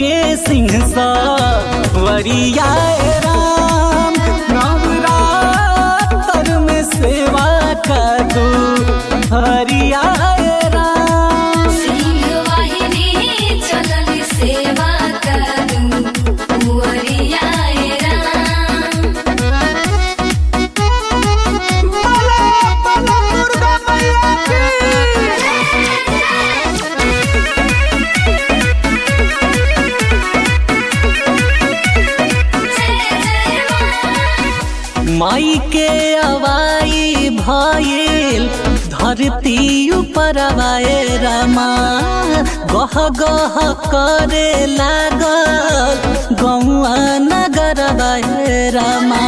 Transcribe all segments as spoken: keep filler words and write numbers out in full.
के सिंह सवरिया राम नवरात्र में सेवा का दो हरिया राम सिंह वाहिनी चलल सेवा करू कुंवरिया राम। बोलो बोलो दुर्गा मैया की माई के अवाई भइल धरती ऊपर आए रामा गह गह करे लागल गौआ नगर आए रामा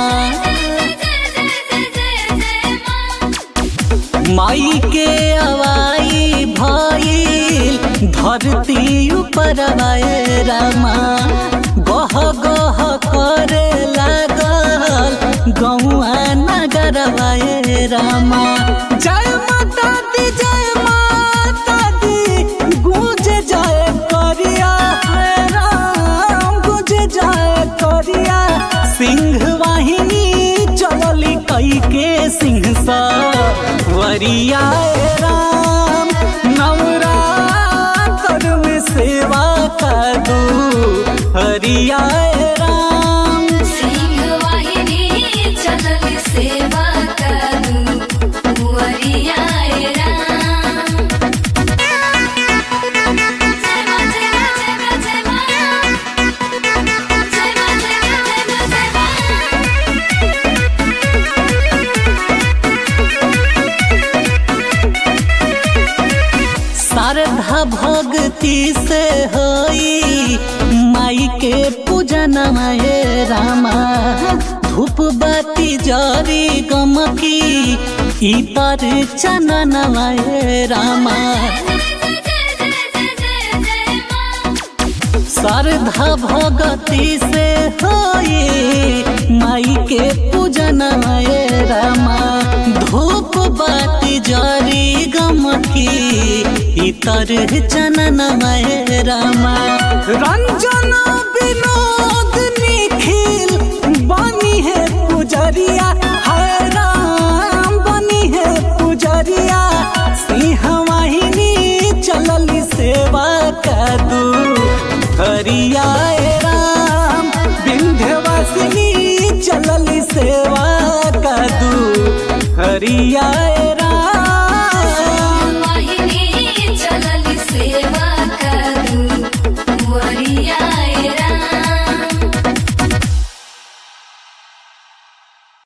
माई के अवाई भइल धरती ऊपर आए रामा गह गह करे लागल गौआ नगर आए रामा जय माता दी जय माता दी गूंज जय करिया है राम गूंज जय करिया सिंह वाहिनी चलली कई के सिंह सवरिया राम नवरात्र में सेवा का दो हरिया राम सिंह वाहिनी चलल सेवा करू कुंवरिया राम। जय मां जय मां जय मां जय मां जय मां जय मां जय मां शारदा भक्ति से होई माई के पूजन माए रामा धूप बाती जरी गमकी इतर चनन माए रामा शारदा भक्ति से होई माई के पूजन माए रामा धूप बाती जरी गमकी इतर चनन माए रामा रंजन विनोद निखिल बनी है पुजरिया है राम बनी है पुजरिया सिंह वाहिनी चलली सेवा का दू हरिया राम विंध्यवासिनी चलली सेवा का दू हरिया